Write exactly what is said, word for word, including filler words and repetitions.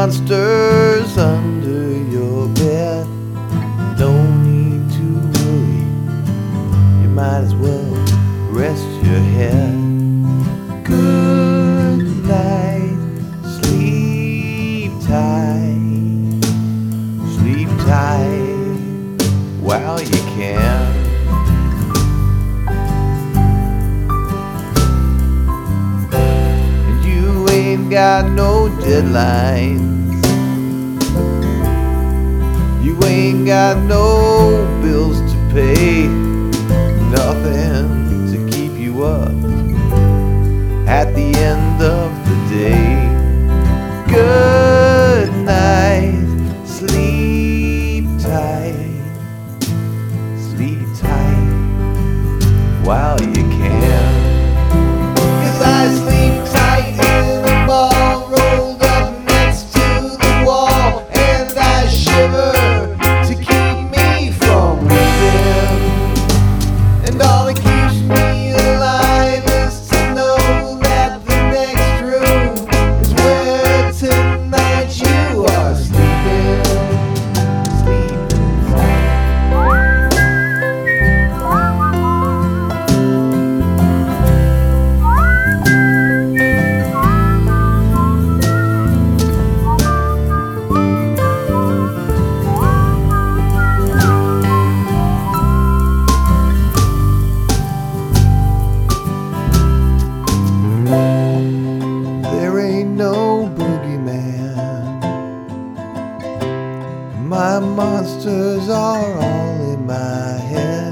monsters under your bed. Don't need to worry, you might as well rest your head. Good night, sleep tight, sleep tight while you can. And you ain't got no deadlines, you ain't got no bills to pay, nothing to keep you up at the end of the day. Good night, sleep tight, sleep tight while you can. 'Cause I sleep tight in a ball rolled up next to the wall, and I shiver to keep me from within. And all that keeps me alive is to know that the next room is where tonight you are sleeping, sleeping tight. There ain't no boogeyman, my monsters are all in my head.